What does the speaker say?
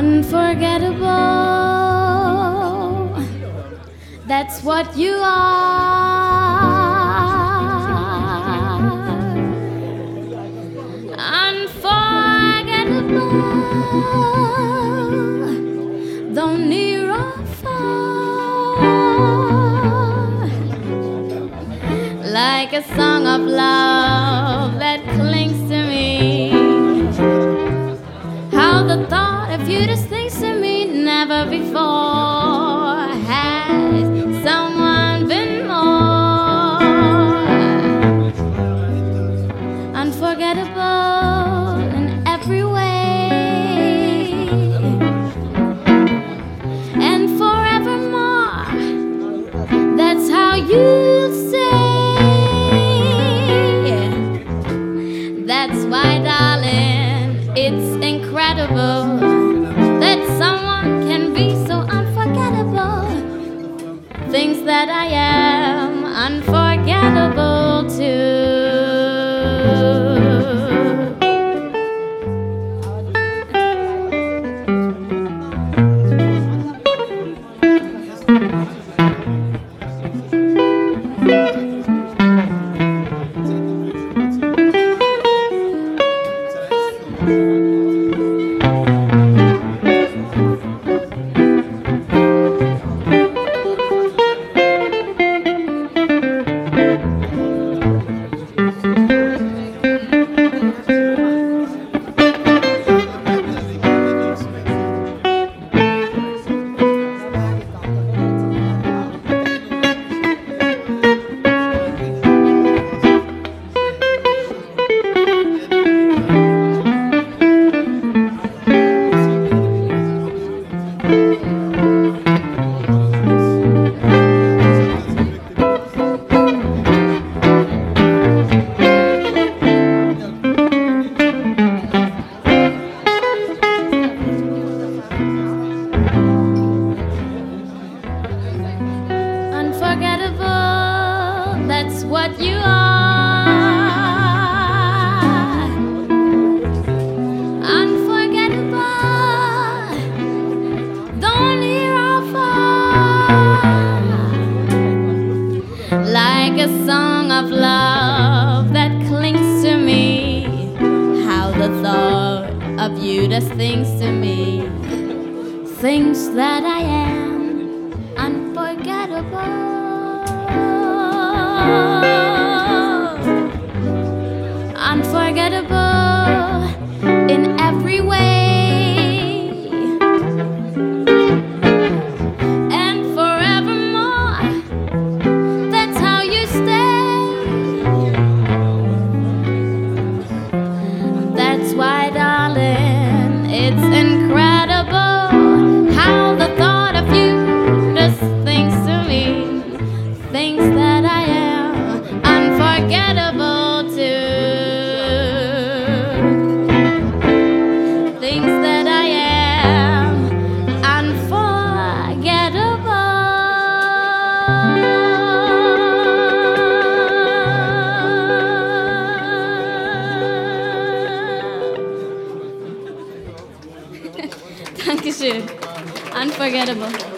Unforgettable, that's what you are. Unforgettable, though near or far, like a song of love that clings to me. How the thought of you just thinks to me, never before has someone been more unforgettable in every way, and forevermore, that's how you say. That's why, darling, it's incredible that someone can be so unforgettable. Things that I am unforgettable too. Unforgettable, that's what you are. Unforgettable, though near or far, like a song of love that clings to me. How the thought of you does things to me, things that I am unforgettable. Unforgettable in every way, and forevermore, that's how you stay. That's why, darling, it's incredible how the thought of you does things to me, things that I am unforgettable too. Things that I am unforgettable. Dankeschön. Unforgettable.